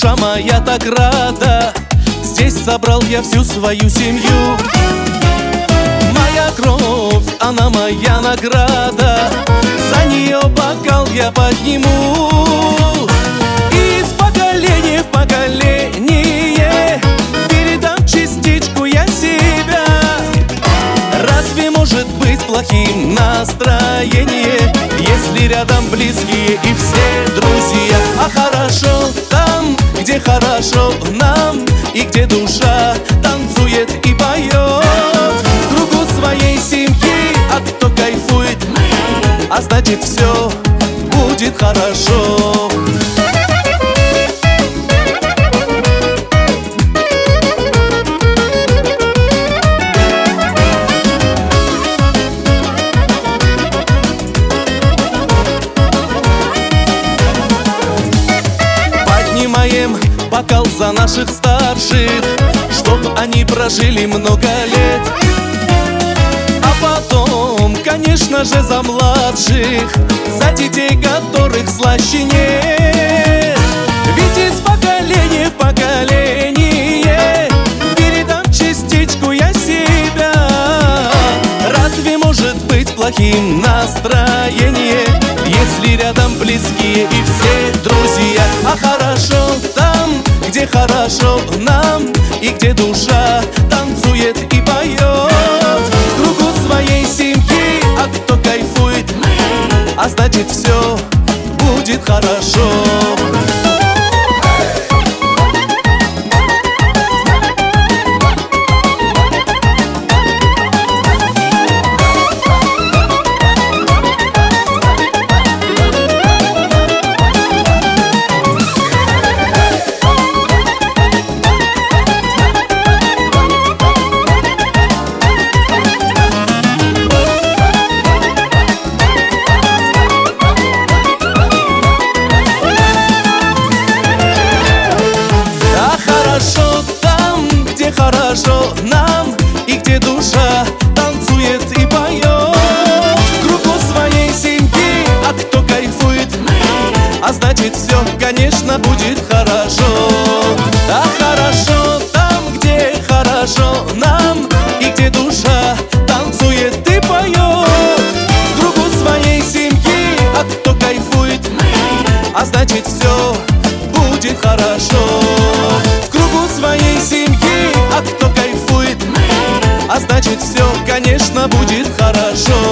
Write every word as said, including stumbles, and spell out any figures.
душа моя так рада. Здесь собрал я всю свою семью. Моя кровь, она моя награда. За нее бокал я подниму. И из поколения в поколение передам частичку я себя. Разве может быть плохим настроение, если рядом близкие и все друзья? А хорошо там, где хорошо нам, и где душа танцует и поет в кругу своей семьи. А кто кайфует, а значит все будет хорошо. Поднимаем бокал за наших старших, чтоб они прожили много лет. А потом, конечно же, за младших, за детей, которых слаще нет. Ведь из поколения в поколение передам частичку я себя. Разве может быть плохим настроение, если рядом близкие и все друзья? А хорошо там, где хорошо нам, и где душа танцует и поет в кругу своей семьи. А кто кайфует, а значит все будет хорошо. Хорошо нам, и где душа танцует и поет в кругу своей семьи. А кто кайфует, а значит все, конечно, будет хорошо. А хорошо там, где хорошо нам, и где душа танцует и поет в кругу своей семьи. А кто кайфует, а значит все будет хорошо. В кругу своей семьи, а кто кайфует, а значит все, конечно, будет хорошо.